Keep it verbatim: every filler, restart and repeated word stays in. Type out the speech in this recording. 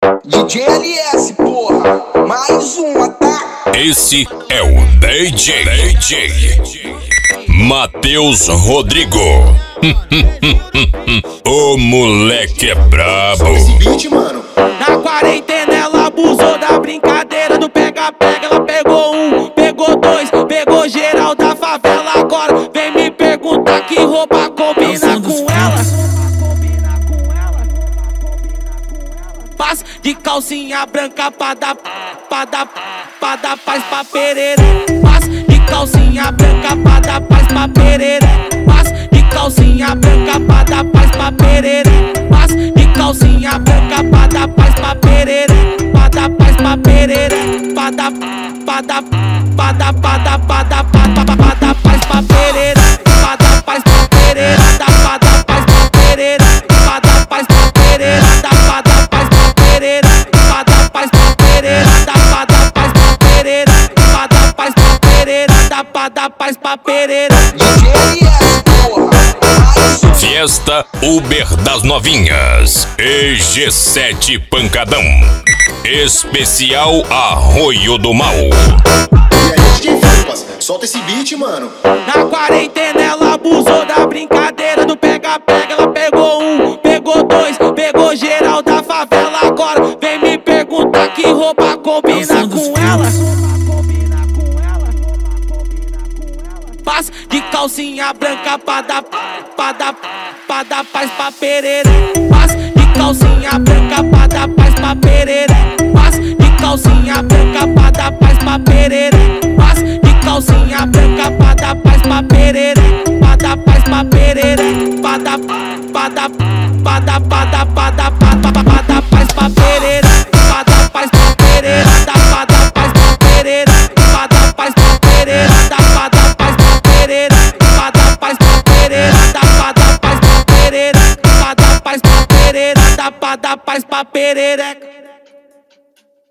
D J L S, porra, mais uma, tá? Esse é o D J, D J Matheus Rodrigo. O moleque é brabo. Esse beat, mano. Na quarentena ela abusou da brincadeira do pega-pega. Ela pegou um, pegou dois, pegou geral da favela. Agora vem me perguntar que roupa combina com ela. Paz de calcinha branca pra dar, pra dar, pra dar paz pra perere. Paz de calcinha branca pra dar paz pra perere. Paz de calcinha branca pra dar paz pra perere. Paz de calcinha branca pra dar paz pra perere. Pra dar paz pra perere. Pra dar, pra dar, pra dar, pra dar, pra dar, pra dar paz pra perere. Pra dar paz pra perere. Pra dar paz pra perere. Pra dar paz pra perere. Pra dar paz pra perere. Pra dar paz pra perere. Pra dar paz pra perere. Pra dar paz pra perere. Pra dar paz pra perere. D J L S, porra, mais uma. Fiesta Uber das Novinhas. E G sete Pancadão. Especial Arroio do Mal. E aí, D J Flipas, solta esse beat, mano. Na quarentena ela abusou da brincadeira do pega-pega. Ela pegou um, pegou dois, pegou geral da favela. Agora vem me perguntar que roupa combina com ela. Paz de calcinha branca pra dar, pra dar, pra dar paz pra perere. Paz de calcinha branca pra dar paz pra perere. Paz de calcinha branca pra dar paz pra perere. Paz de calcinha branca pra dar paz pra perere. Pra dar paz pra perere. Pra dar, pra dar, pra dar, pra dar, pra dar, pra dar paz pra perere. Pra dar paz pra perere. Pra dar paz pra perere. Pra dar paz pra perere. Pra dar paz pra perere. Pra dar paz pra perere. Pra dar paz pra perere. Pra dar paz pra perere. Pra dar paz pra perereca.